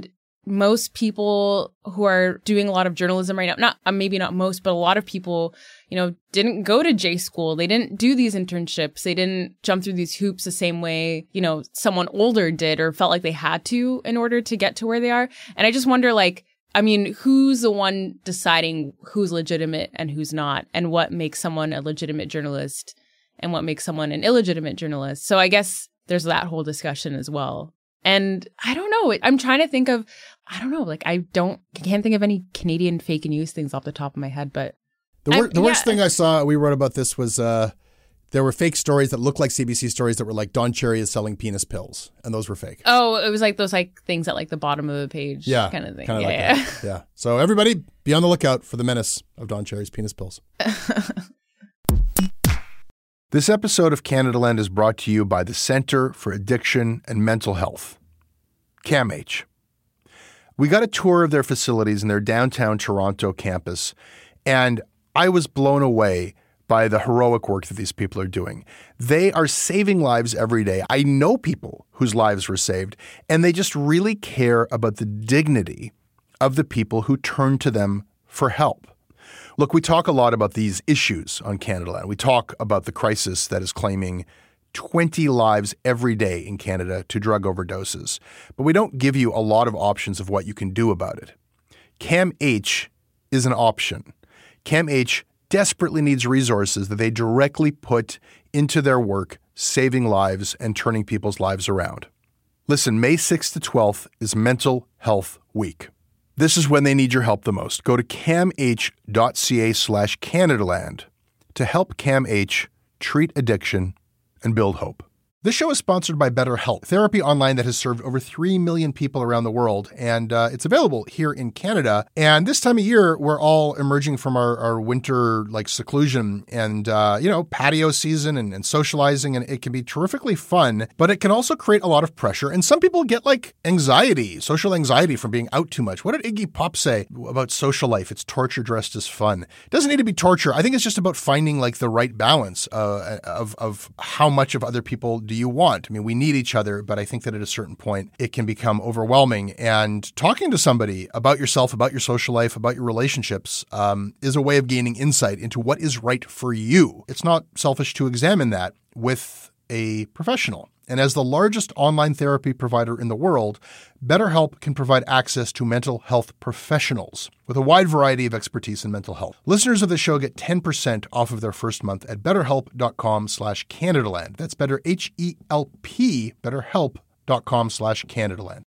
most people who are doing a lot of journalism right now, not uh, maybe not most, but a lot of people, you know, didn't go to J school. They didn't do these internships. They didn't jump through these hoops the same way, you know, someone older did or felt like they had to in order to get to where they are. And I just wonder, like, I mean, who's the one deciding who's legitimate and who's not, and what makes someone a legitimate journalist and what makes someone an illegitimate journalist? So I guess there's that whole discussion as well. And I don't know. I'm trying to think of, I don't know, like I don't, can't think of any Canadian fake news things off the top of my head, but.
The, wor- the
yeah.
worst thing I saw, we wrote about this, was uh, there were fake stories that looked like C B C stories that were like, Don Cherry is selling penis pills. And those were fake.
Oh, it was like those like things at like the bottom of the page
yeah,
kind of thing.
Kind of
yeah,
like
yeah.
that. Yeah. So everybody be on the lookout for the menace of Don Cherry's penis pills.
This episode of Canadaland is brought to you by the Centre for Addiction and Mental Health, C A M H. We got a tour of their facilities in their downtown Toronto campus, and I was blown away by the heroic work that these people are doing. They are saving lives every day. I know people whose lives were saved, and they just really care about the dignity of the people who turn to them for help. Look, we talk a lot about these issues on Canadaland. We talk about the crisis that is claiming twenty lives every day in Canada to drug overdoses, but we don't give you a lot of options of what you can do about it. C A M H is an option. C A M H desperately needs resources that they directly put into their work, saving lives and turning people's lives around. Listen, May sixth to twelfth is Mental Health Week. This is when they need your help the most. Go to camh.ca slash Canadaland to help C A M H treat addiction and build hope. This show is sponsored by BetterHelp, therapy online that has served over three million people around the world, and uh, it's available here in Canada. And this time of year, we're all emerging from our, our winter like seclusion and, uh, you know, patio season and, and socializing, and it can be terrifically fun, but it can also create a lot of pressure. And some people get like anxiety, social anxiety from being out too much. What did Iggy Pop say about social life? It's torture dressed as fun. It doesn't need to be torture. I think it's just about finding like the right balance uh, of, of how much of other people do you want. I mean, we need each other, but I think that at a certain point, it can become overwhelming. And talking to somebody about yourself, about your social life, about your relationships um, is a way of gaining insight into what is right for you. It's not selfish to examine that with a professional. And as the largest online therapy provider in the world, BetterHelp can provide access to mental health professionals with a wide variety of expertise in mental health. Listeners of the show get ten percent off of their first month at betterhelp.com slash Canadaland. That's better, H E L P, betterhelp.com slash Canadaland.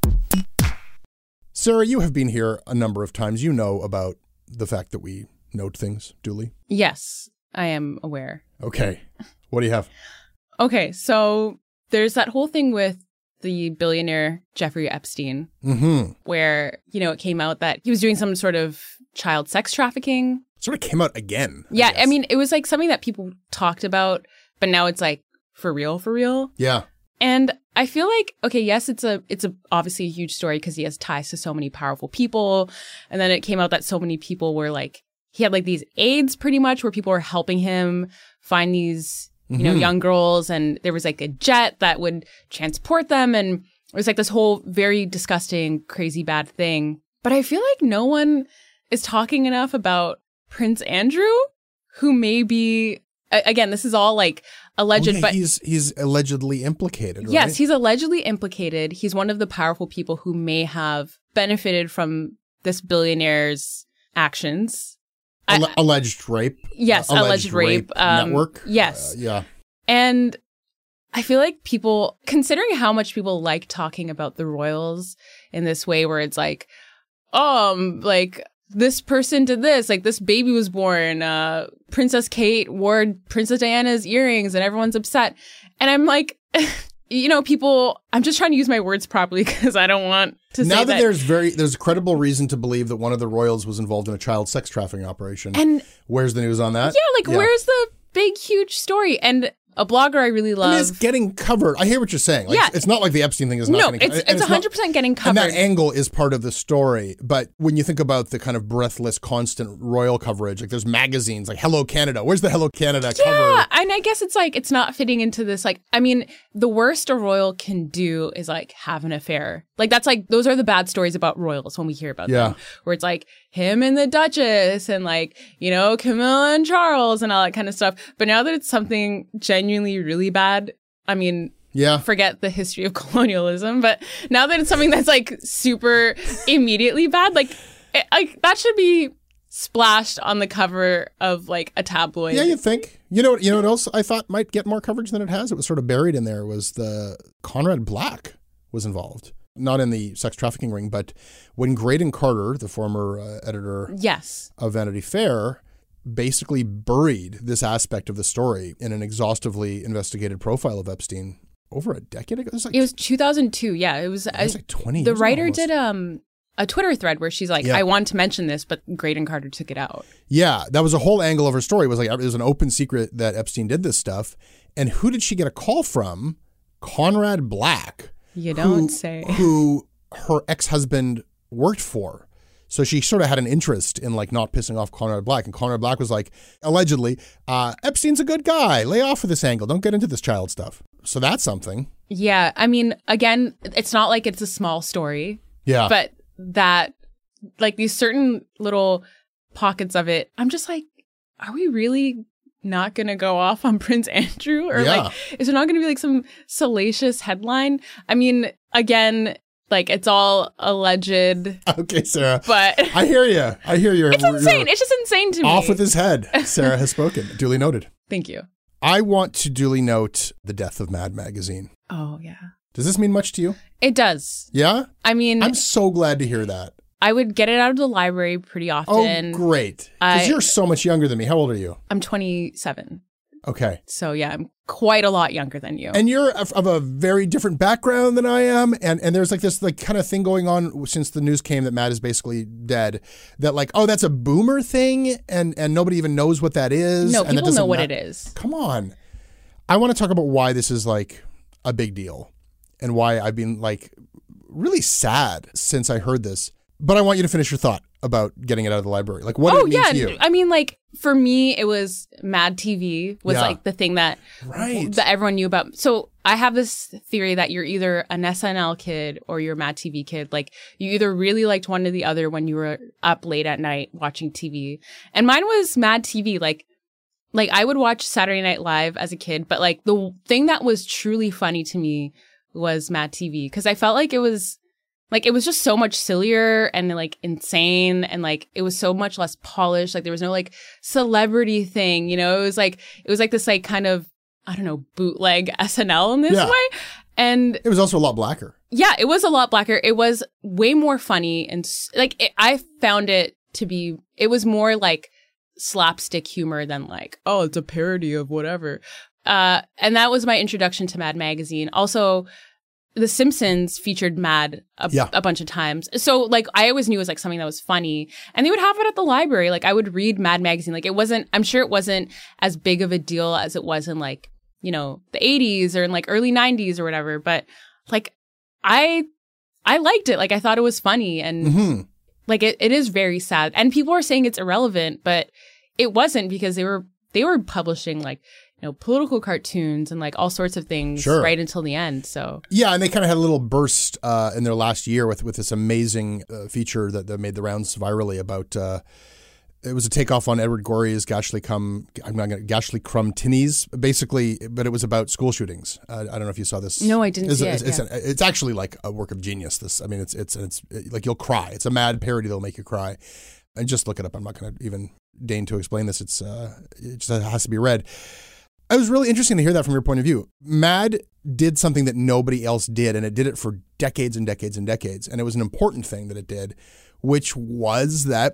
Sarah, you have been here a number of times. You know about the fact that we note things duly.
Yes, I am aware.
Okay. What do you have?
Okay, so there's that whole thing with the billionaire Jeffrey Epstein,
Mm-hmm.
where, you know, it came out that he was doing some sort of child sex trafficking.
Sort of came out again. I
Yeah,
guess.
I mean, it was like something that people talked about, but now it's like for real, for real.
Yeah.
And I feel like, okay, yes, it's a it's a obviously a huge story because he has ties to so many powerful people. And then it came out that so many people were like, he had like these aides pretty much where people were helping him find these, you know,
Mhm.
young girls. And there was like a jet that would transport them. And it was like this whole very disgusting, crazy, bad thing. But I feel like no one is talking enough about Prince Andrew, who may be, a- again, this is all like alleged,
Oh, yeah,
but
he's he's allegedly implicated, right?
yes, he's allegedly implicated. He's one of the powerful people who may have benefited from this billionaire's actions.
Alle-
I-
alleged rape.
Yes,
uh,
alleged rape, um,
network.
yes.
Uh, yeah.
And I feel like people, considering how much people like talking about the royals in this way where it's like, um, like this person did this, like this baby was born, uh, Princess Kate wore Princess Diana's earrings and everyone's upset. And I'm like, you know, people, I'm just trying to use my words properly because I don't want to
Now
say
that,
that.
there's very there's credible reason to believe that one of the royals was involved in a child sex trafficking operation.
And
where's the news on that?
yeah, like where's the big, huge story? And A blogger I really love.
I mean, it's getting covered. I hear what you're saying. Like,
Yeah.
It's not like the Epstein thing is not
No,
getting covered.
it's, it's one hundred percent
not,
getting covered.
And that angle is part of the story. But when you think about the kind of breathless, constant royal coverage, like there's magazines like Hello Canada. Where's the Hello Canada
yeah,
cover?
Yeah, and I guess it's like, it's not fitting into this. Like, I mean, the worst a royal can do is like have an affair. Like, that's like, those are the bad stories about royals when we hear about
Yeah.
them. Where it's like him and the Duchess and like, you know, Camilla and Charles and all that kind of stuff. But now that it's something genuinely really bad, I mean,
Yeah.
forget the history of colonialism, but now that it's something that's like super immediately bad, like, it, like that should be splashed on the cover of like a tabloid.
Yeah, you think. You know, you know what else I thought might get more coverage than it has? It was sort of buried in there was the Conrad Black was involved. Not in the sex trafficking ring, but when Graydon Carter, the former uh, editor
Yes.
of Vanity Fair, basically buried this aspect of the story in an exhaustively investigated profile of Epstein over a decade ago. It was like,
It was two thousand two. Yeah, it was.
it was like twenty
the
years
writer
almost.
did um a Twitter thread where she's like,
Yeah.
"I want to mention this, but Graydon Carter took it out."
Yeah, that was a whole angle of her story. It was like it was an open secret that Epstein did this stuff. And who did she get a call from? Conrad Black.
You don't
who,
say.
Who her ex-husband worked for. So she sort of had an interest in like not pissing off Conrad Black. And Conrad Black was like, allegedly, uh, Epstein's a good guy. Lay off with this angle. Don't get into this child stuff. So that's something.
Yeah, I mean, again, it's not like it's a small story,
Yeah.
but that like these certain little pockets of it, I'm just like, are we really not going to go off on Prince Andrew? Or
Yeah.
like, is there not going to be like some salacious headline? I mean, again, like it's all alleged,
Okay, Sarah.
but
I hear you. I hear you.
it's insane. It's just insane to me.
Off with his head. Sarah has spoken. Duly noted.
Thank you.
I want to duly note the death of Mad Magazine.
Oh, yeah.
Does this mean much to you?
It does.
Yeah?
I mean,
I'm so glad to hear that.
I would get it out of the library pretty
Oh,
often.
great. Because
I-
you're so much younger than me. How old are you?
I'm twenty-seven.
Okay.
So yeah, I'm quite a lot younger than you.
And you're of, of a very different background than I am. And and there's like this like kind of thing going on since the news came that Matt is basically dead. That like, oh, that's a boomer thing. And, and nobody even knows what that is.
no,
and that
people know
doesn't
what
ma-
it is.
Come on. I want to talk about why this is like a big deal and why I've been like really sad since I heard this. But I want you to finish your thought about getting it out of the library. Like what
Oh
it means
yeah,
to you.
I mean, like for me, it was Mad T V was
Yeah.
like the thing that
Right.
that everyone knew about. So I have this theory that you're either an S N L kid or you're a Mad T V kid. Like you either really liked one or the other when you were up late at night watching T V. And mine was Mad T V. Like like I would watch Saturday Night Live as a kid, but like the thing that was truly funny to me was Mad T V because I felt like it was like it was just so much sillier and like insane and like it was so much less polished. Like there was no like celebrity thing, you know. It was like it was like this like kind of I don't know bootleg S N L in this
Yeah.
way. And
It was also a lot blacker.
yeah, it was a lot blacker. It was way more funny and s- like it, I found it to be. It was more like slapstick humor than like oh it's a parody of whatever. Uh, and that was my introduction to Mad Magazine. Also, The Simpsons featured Mad a,
Yeah.
a bunch of times. So like I always knew it was like something that was funny and they would have it at the library. Like I would read Mad Magazine. Like it wasn't, I'm sure it wasn't as big of a deal as it was in like, you know, the eighties or in like early nineties or whatever. But like I, I liked it. Like I thought it was funny and
hmm
like it, it is very sad. And people are saying it's irrelevant, but it wasn't because they were, they were publishing like, you know, political cartoons and like all sorts of things
Sure.
right until the end. So
Yeah, and they kind of had a little burst uh, in their last year with with this amazing uh, feature that, that made the rounds virally about. Uh, it was a takeoff on Edward Gorey's Gashly Cum, I'm not gonna, Gashly Crumb Tinnies, basically, but it was about school shootings. Uh, I don't know if you saw this.
No, I didn't
it's,
see
it's,
it,
It's,
yeah.
an- it's actually like a work of genius. This, I mean, it's it's it's like you'll cry. It's a mad parody that'll make you cry. And just look it up. I'm not going to even deign to explain this. It's uh, it just has to be read. It was really interesting to hear that from your point of view. Mad did something that nobody else did, and it did it for decades and decades and decades. And it was an important thing that it did, which was that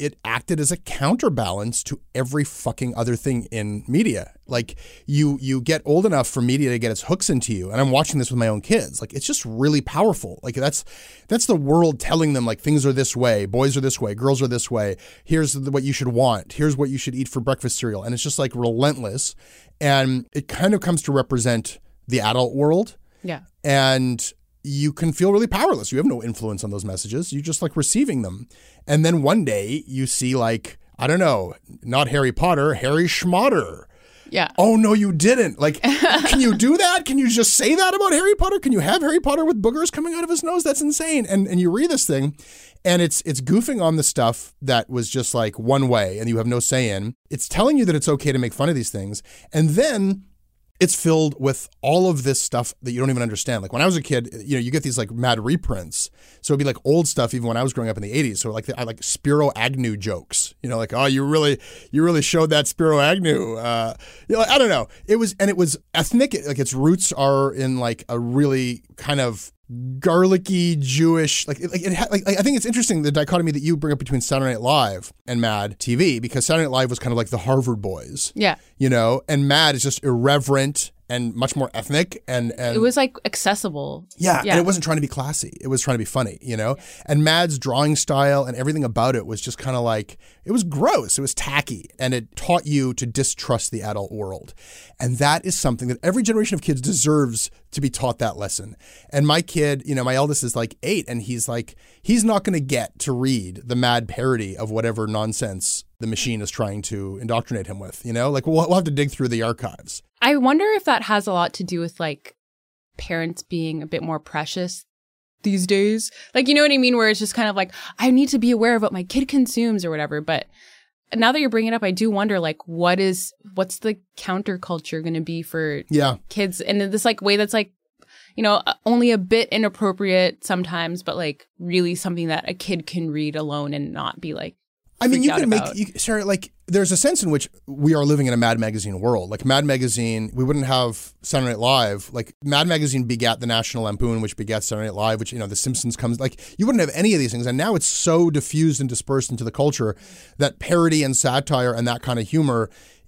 it acted as a counterbalance to every fucking other thing in media. Like you you get old enough for media to get its hooks into you. And I'm watching this with my own kids. Like it's just really powerful. Like that's that's the world telling them like things are this way, boys are this way, girls are this way. Here's the, what you should want. Here's what you should eat for breakfast cereal. And it's just like relentless. And it kind of comes to represent the adult world.
Yeah.
And you can feel really powerless. You have no influence on those messages. You just like receiving them. And then one day you see like, I don't know, not Harry Potter, Harry Schmotter.
Yeah.
Oh, no, you didn't. Like, can you do that? Can you just say that about Harry Potter? Can you have Harry Potter with boogers coming out of his nose? That's insane. And and you read this thing and it's it's goofing on the stuff that was just like one way and you have no say in. It's telling you that it's okay to make fun of these things. And then it's filled with all of this stuff that you don't even understand. Like when I was a kid, you know, you get these like mad reprints. So it'd be like old stuff even when I was growing up in the eighties. So like the, I like Spiro Agnew jokes, you know, like, oh, you really, you really showed that Spiro Agnew. Uh, you know, like, I don't know. It was, and it was ethnic. Like its roots are in like a really kind of garlicky Jewish, like, like, it ha- like I think it's interesting the dichotomy that you bring up between Saturday Night Live and Mad T V, because Saturday Night Live was kind of like the Harvard Boys,
yeah,
you know, and Mad is just irreverent and much more ethnic, and, and
it was like accessible.
Yeah,
yeah,
and it wasn't trying to be classy. It was trying to be funny, you know? And Mad's drawing style and everything about it was just kind of like, it was gross. It was tacky. And it taught you to distrust the adult world. And that is something that every generation of kids deserves to be taught that lesson. And my kid, you know, my eldest is like eight, and he's like, he's not going to get to read the Mad parody of whatever nonsense the machine is trying to indoctrinate him with, you know? Like, we'll, we'll have to dig through the archives.
I wonder if that has a lot to do with like parents being a bit more precious these days. Like, you know what I mean? Where it's just kind of like, I need to be aware of what my kid consumes or whatever. But now that you're bringing it up, I do wonder, like, what is, what's the counterculture going to be for
yeah.
kids in this like way that's like, you know, only a bit inappropriate sometimes, but like really something that a kid can read alone and not be like,
I mean, you can make,
about.
you, sorry, like, there's a sense in which we are living in a Mad Magazine world. Like, Mad Magazine, we wouldn't have Saturday Night Live. Like, Mad Magazine begat the National Lampoon, which begat Saturday Night Live, which, you know, The Simpsons comes, like, you wouldn't have any of these things. And now it's so diffused and dispersed into the culture that parody and satire and that kind of humor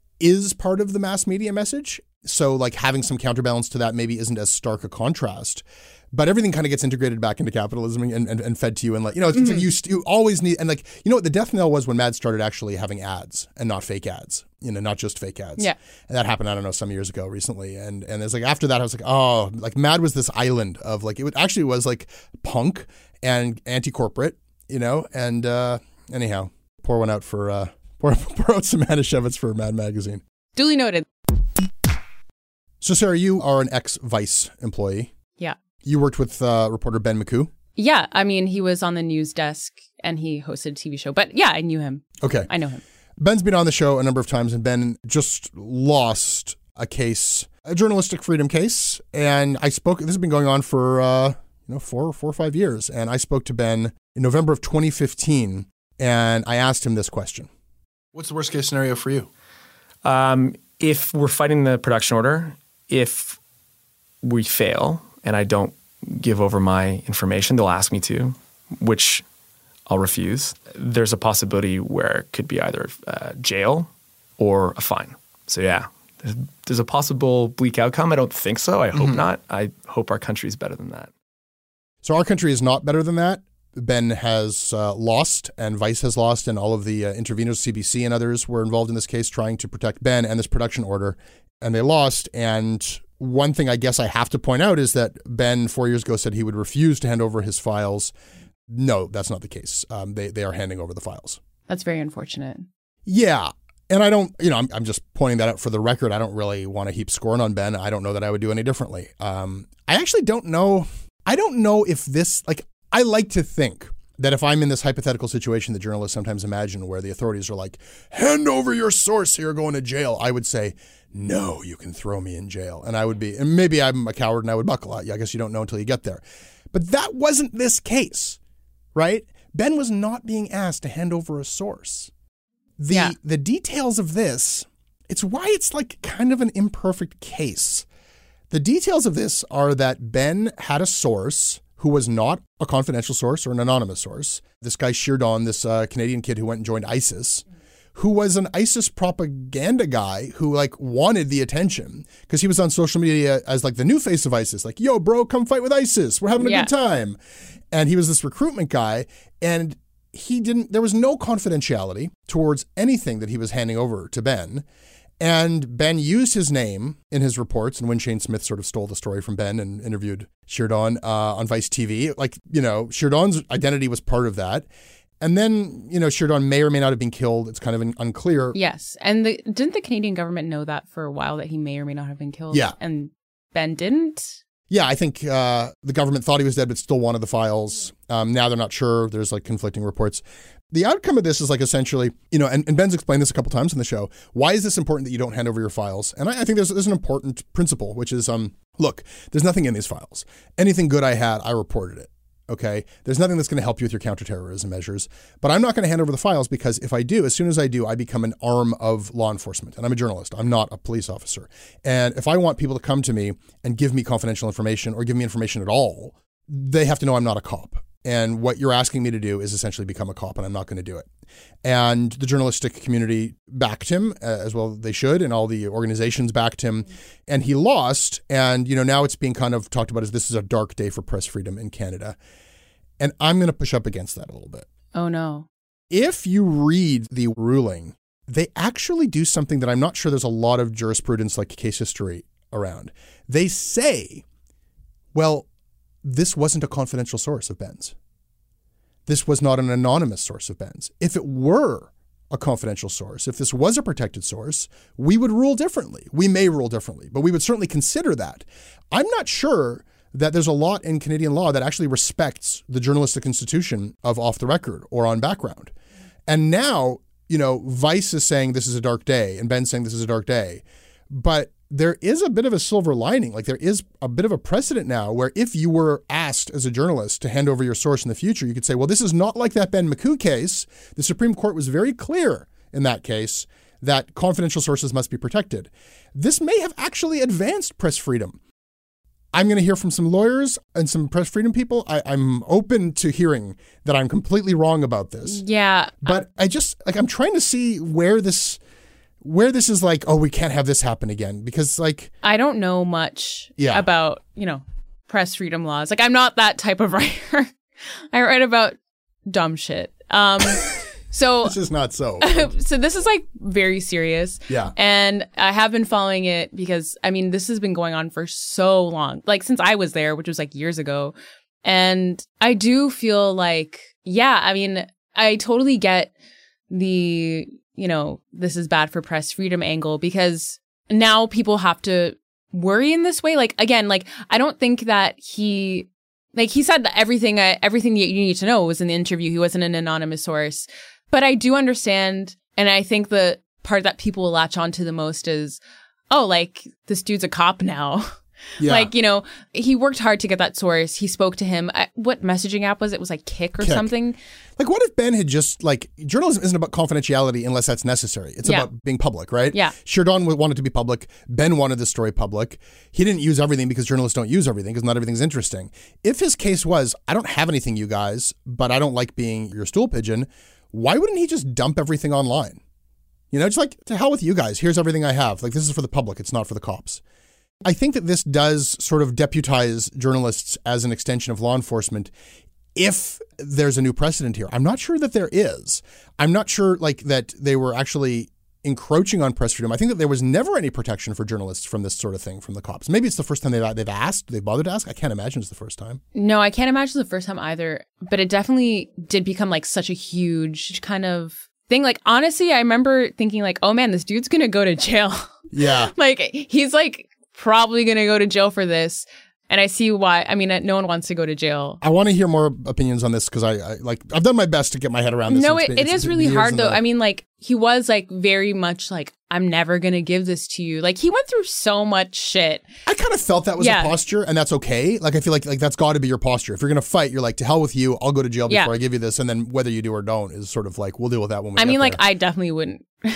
is part of the mass media message. So, like, having some counterbalance to that maybe isn't as stark a contrast. But everything kind of gets integrated back into capitalism and, and, and fed to you. And like, you know, it's, mm-hmm. it's like you, st- you always need, and like, you know what the death knell was when Mad started actually having ads and not fake ads, you know, not just fake ads.
Yeah.
And that happened, I don't know, some years ago recently. And, and there's like, after that, I was like, oh, like Mad was this island of like, it would, actually was like punk and anti-corporate, you know, and uh, anyhow, pour one out for, uh, pour, pour out some Manischewitz for Mad Magazine.
Duly noted.
So Sarah, you are an ex-Vice employee.
Yeah.
You worked with uh, reporter Ben McCoo?
Yeah. I mean, he was on the news desk and he hosted a T V show. But yeah, I knew him.
Okay.
I know him.
Ben's been on the show a number of times, and Ben just lost a case, a journalistic freedom case. And I spoke, this has been going on for, uh, you know, four, four or five years. And I spoke to Ben in November of twenty fifteen, and I asked him this question. What's the worst case scenario for you?
Um, if we're fighting the production order, if we fail, and I don't give over my information, they'll ask me to, which I'll refuse. There's a possibility where it could be either uh, jail or a fine. So yeah, there's, there's a possible bleak outcome. I don't think so. I hope mm-hmm. not. I hope our country is better than that.
So our country is not better than that. Ben has uh, lost, and Vice has lost, and all of the uh, interveners, C B C and others, were involved in this case trying to protect Ben and this production order, and they lost. And one thing I guess I have to point out is that Ben four years ago said he would refuse to hand over his files. No, that's not the case. Um, they they are handing over the files.
That's very unfortunate.
Yeah. And I don't, you know, I'm, I'm just pointing that out for the record. I don't really want to heap scorn on Ben. I don't know that I would do any differently. Um, I actually don't know. I don't know if this, like, I like to think that if I'm in this hypothetical situation that journalists sometimes imagine where the authorities are like, hand over your source, you're going to jail, I would say, no, you can throw me in jail. And I would be, and maybe I'm a coward and I would buckle out. I guess you don't know until you get there. But that wasn't this case, right? Ben was not being asked to hand over a source. The yeah. the details of this, it's why it's like kind of an imperfect case. The details of this are that Ben had a source who was not a confidential source or an anonymous source. This guy Sheardon, this uh, Canadian kid who went and joined ISIS, who was an ISIS propaganda guy who like wanted the attention because he was on social media as like the new face of ISIS. Like, yo, bro, come fight with ISIS. We're having a
yeah.
good time. And he was this recruitment guy. And he didn't, there was no confidentiality towards anything that he was handing over to Ben. And Ben used his name in his reports, and when Shane Smith sort of stole the story from Ben and interviewed Sheardon uh, on Vice T V, like, you know, Sheardon's identity was part of that. And then, you know, Sheardon may or may not have been killed. It's kind of un- unclear.
Yes. And the, didn't the Canadian government know that for a while, that he may or may not have been killed?
Yeah.
And Ben didn't?
Yeah, I think uh, the government thought he was dead, but still wanted the files. Um, now they're not sure. There's like conflicting reports. The outcome of this is like essentially, you know, and, and Ben's explained this a couple times in the show. Why is this important that you don't hand over your files? And I, I think there's, there's an important principle, which is, um, look, there's nothing in these files. Anything good I had, I reported it. Okay, there's nothing that's going to help you with your counterterrorism measures, but I'm not going to hand over the files because if I do, as soon as I do, I become an arm of law enforcement. And I'm a journalist. I'm not a police officer. And if I want people to come to me and give me confidential information or give me information at all, they have to know I'm not a cop. And what you're asking me to do is essentially become a cop, and I'm not going to do it. And the journalistic community backed him, uh, as well they should, and all the organizations backed him. And he lost. And, you know, now it's being kind of talked about as this is a dark day for press freedom in Canada. And I'm going to push up against that a little bit.
Oh, no.
If you read the ruling, they actually do something that I'm not sure there's a lot of jurisprudence, like case history, around. They say, well, this wasn't a confidential source of Ben's. This was not an anonymous source of Ben's. If it were a confidential source, if this was a protected source, we would rule differently. We may rule differently, but we would certainly consider that. I'm not sure that there's a lot in Canadian law that actually respects the journalistic institution of off the record or on background. And now, you know, Vice is saying this is a dark day and Ben's saying this is a dark day. But there is a bit of a silver lining. Like there is a bit of a precedent now where if you were asked as a journalist to hand over your source in the future, you could say, well, this is not like that Ben McCoo case. The Supreme Court was very clear in that case that confidential sources must be protected. This may have actually advanced press freedom. I'm going to hear from some lawyers and some press freedom people. I, I'm open to hearing that I'm completely wrong about this.
Yeah.
But I just, like, I'm trying to see where this... where this is like, oh, we can't have this happen again. Because like...
I don't know much
yeah.
about, you know, press freedom laws. Like, I'm not that type of writer. I write about dumb shit. Um, so...
This is not so.
So this is like very serious.
Yeah.
And I have been following it because, I mean, this has been going on for so long. Like, since I was there, which was like years ago. And I do feel like, yeah, I mean, I totally get the... you know, this is bad for press freedom angle because now people have to worry in this way. Like, again, like, I don't think that he, like, he said that everything, uh, everything that you need to know was in the interview. He wasn't an anonymous source. But I do understand. And I think the part that people will latch onto the most is, oh, like, this dude's a cop now. Yeah. Like, you know, he worked hard to get that source. He spoke to him. I, what messaging app was it? It was like Kik or
Kik.
something.
Like, what if Ben had just, like, journalism isn't about confidentiality unless that's necessary. It's
yeah. about
being public, right?
Yeah.
Sheardon wanted to be public. Ben wanted the story public. He didn't use everything because journalists don't use everything because not everything's interesting. If his case was, I don't have anything, you guys, but I don't like being your stool pigeon, why wouldn't he just dump everything online? You know, just like, to hell with you guys. Here's everything I have. Like, this is for the public. It's not for the cops. I think that this does sort of deputize journalists as an extension of law enforcement if there's a new precedent here. I'm not sure that there is. I'm not sure like that they were actually encroaching on press freedom. I think that there was never any protection for journalists from this sort of thing from the cops. Maybe it's the first time they've, they've asked, they've bothered to ask. I can't imagine it's the first time.
No, I can't imagine the first time either. But it definitely did become like such a huge kind of thing. Like, honestly, I remember thinking like, oh man, this dude's going to go to jail.
Yeah.
Like, he's like probably going to go to jail for this. And I see why. I mean, no one wants to go to jail.
I want to hear more opinions on this because I, I like I've done my best to get my head around this.
No, it, it is really hard though.
The...
I mean, like he was like very much like, I'm never gonna give this to you. Like he went through so much shit.
I kind of felt that was
yeah.
a posture, and that's okay. Like I feel like like that's got to be your posture. If you're gonna fight, you're like, to hell with you. I'll go to jail before
yeah.
I give you this, and then whether you do or don't is sort of like we'll deal with that when we.
I
get
mean,
there.
like I definitely wouldn't.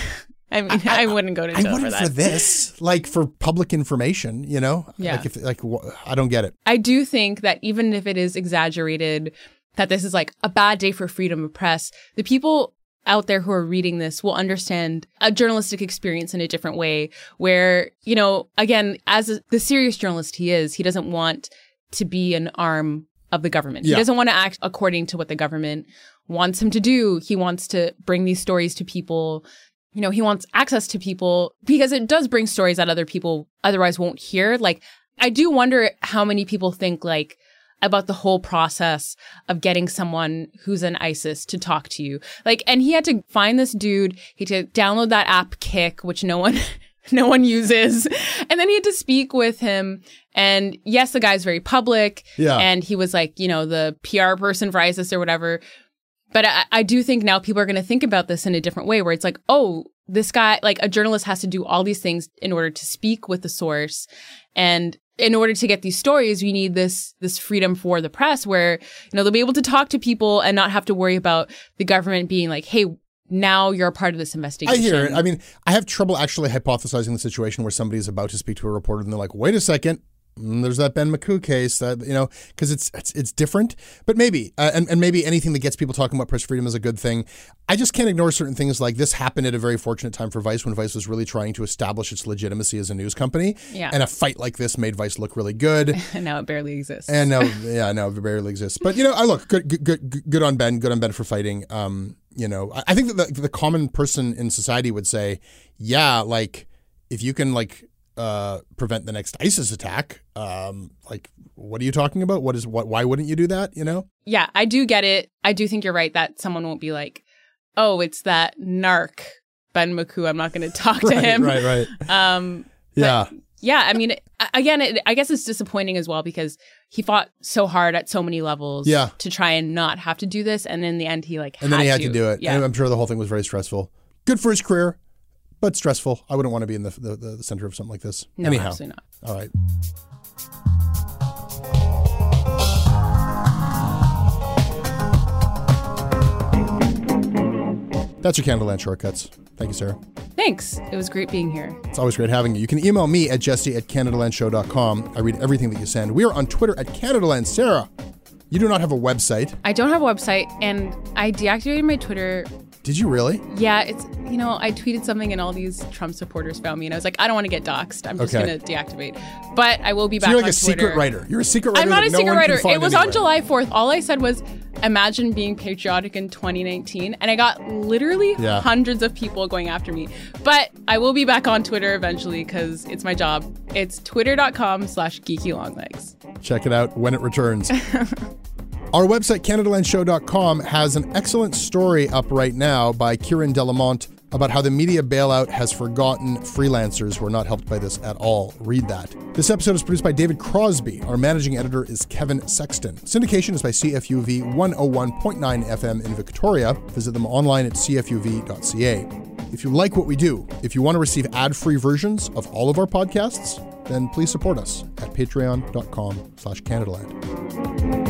I mean, I, I wouldn't go to jail
I wouldn't
for that.
for this, like for public information, you know?
Yeah.
Like, if, like wh- I don't get it.
I do think that even if it is exaggerated, that this is like a bad day for freedom of press, the people out there who are reading this will understand a journalistic experience in a different way where, you know, again, as a, the serious journalist he is, he doesn't want to be an arm of the government.
Yeah.
He doesn't want to act according to what the government wants him to do. He wants to bring these stories to people. You know, he wants access to people because it does bring stories that other people otherwise won't hear. Like, I do wonder how many people think like about the whole process of getting someone who's in ISIS to talk to you. Like, and he had to find this dude. He had to download that app Kik, which no one, no one uses. And then he had to speak with him. And yes, the guy's very public.
Yeah.
And he was like, you know, the P R person for ISIS or whatever. But I, I do think now people are going to think about this in a different way where it's like, oh, this guy, like a journalist has to do all these things in order to speak with the source. And in order to get these stories, we need this this freedom for the press where, you know, they'll be able to talk to people and not have to worry about the government being like, hey, now you're a part of this investigation.
I hear it. I mean, I have trouble actually hypothesizing the situation where somebody is about to speak to a reporter and they're like, wait a second. There's that Ben McCoo case that, you know, because it's, it's it's different, but maybe, uh, and, and maybe anything that gets people talking about press freedom is a good thing. I just can't ignore certain things like this happened at a very fortunate time for Vice when Vice was really trying to establish its legitimacy as a news company.
Yeah.
And a fight like this made Vice look really good.
And now it barely exists.
And now, yeah, now it barely exists. But, you know, I look, good, good, good, good on Ben, good on Ben for fighting. Um, you know, I, I think that the, the common person in society would say, yeah, like if you can like, Uh, prevent the next ISIS attack. Um, like, what are you talking about? What is what? Why wouldn't you do that? You know?
Yeah, I do get it. I do think you're right that someone won't be like, "Oh, it's that narc Ben McCoo. I'm not going to talk to
right,
him."
Right, right.
Um,
yeah,
yeah. I mean, again, it, I guess it's disappointing as well because he fought so hard at so many levels.
Yeah.
To try and not have to do this, and in the end, he like
and then he had to, to do it.
Yeah,
and I'm sure the whole thing was very stressful. Good for his career. But stressful. I wouldn't want to be in the, the the center of something like this.
No,
Anyhow.
absolutely not.
All right. That's your Canadaland Shortcuts. Thank you, Sarah.
Thanks. It was great being here.
It's always great having you. You can email me at jesse at canadalandshow dot com. I read everything that you send. We are on Twitter at Canadaland. Sarah, you do not have a website.
I don't have a website, and I deactivated my Twitter.
Did you really?
Yeah, it's, you know, I tweeted something and all these Trump supporters found me and I was like, I don't want to get doxxed. I'm just
Okay.
going to deactivate. But I will be
So
back
you're like
on
a
Twitter.
secret writer. You're a secret writer.
I'm not
that
a
no
secret
one can
writer.
find
It was
anywhere.
on July fourth. All I said was, imagine being patriotic in twenty nineteen. And I got literally
Yeah.
hundreds of people going after me. But I will be back on Twitter eventually because it's my job. It's twitter.com slash geekylonglegs.
Check it out when it returns. Our website, Canadalandshow dot com, has an excellent story up right now by Kieran Delamont about how the media bailout has forgotten freelancers who are not helped by this at all. Read that. This episode is produced by David Crosby. Our managing editor is Kevin Sexton. Syndication is by C F U V one oh one point nine F M in Victoria. Visit them online at c f u v dot c a. If you like what we do, if you want to receive ad-free versions of all of our podcasts, then please support us at patreon.com slash Canadaland.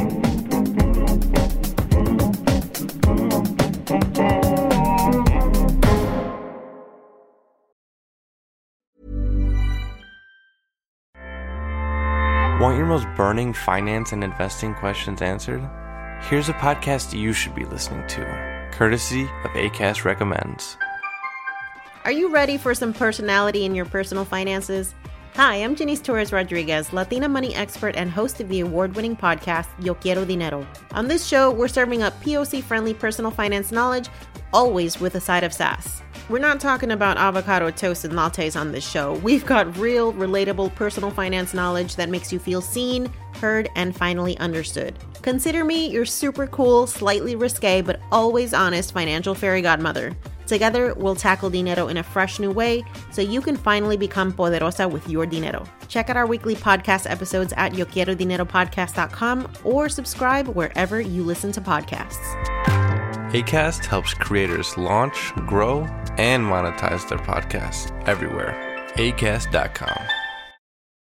Want your most burning finance and investing questions answered? Here's a podcast you should be listening to, courtesy of Acast Recommends.
Are you ready for some personality in your personal finances? Hi, I'm Janice Torres Rodriguez, Latina money expert and host of the award-winning podcast, Yo Quiero Dinero. On this show, we're serving up P O C-friendly personal finance knowledge, always with a side of sass. We're not talking about avocado toast and lattes on this show. We've got real, relatable personal finance knowledge that makes you feel seen, heard, and finally understood. Consider me your super cool, slightly risque, but always honest financial fairy godmother. Together, we'll tackle dinero in a fresh new way so you can finally become poderosa with your dinero. Check out our weekly podcast episodes at yo quiero dinero podcast dot com or subscribe wherever you listen to podcasts.
Acast helps creators launch, grow, and monetize their podcasts everywhere. acast dot com.